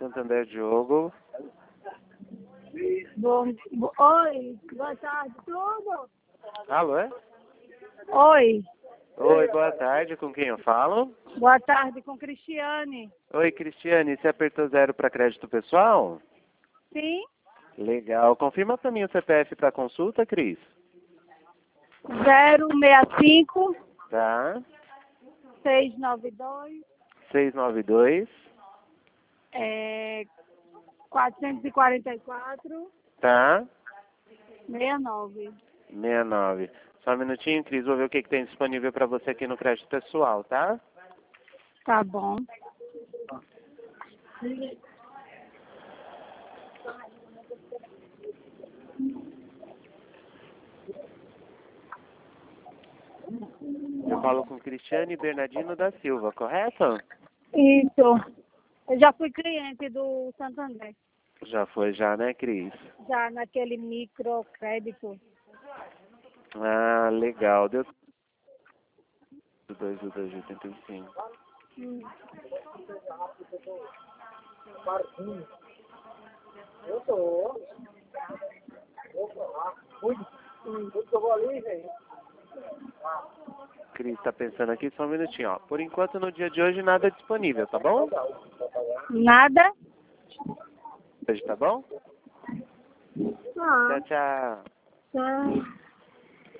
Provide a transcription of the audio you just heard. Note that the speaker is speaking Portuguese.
Santander Diogo. Oi, boa tarde, tudo? Alô, é? Oi, Oi, boa tarde, com quem eu falo? boa tarde com Cristiane. Oi, Cristiane, você apertou 0 para crédito pessoal? Sim, Legal, confirma para mim o CPF para consulta, Cris. 065 Tá, 692 692, 444 tá, 69. 69. Só um minutinho, Cris, vou ver o que tem disponível para você aqui no crédito pessoal, tá? Tá bom. Eu falo com Cristiane Bernardino da Silva, correto? Isso. Eu já fui cliente do Santander, Já foi já, né, Cris? já naquele microcrédito. Ah, legal. Deu 2,85. Hum. Cris tá pensando aqui, só um minutinho, ó. Por enquanto, no dia de hoje, nada disponível, tá bom? Nada? Hoje, tá bom? Ah, Tchau, tchau. tá.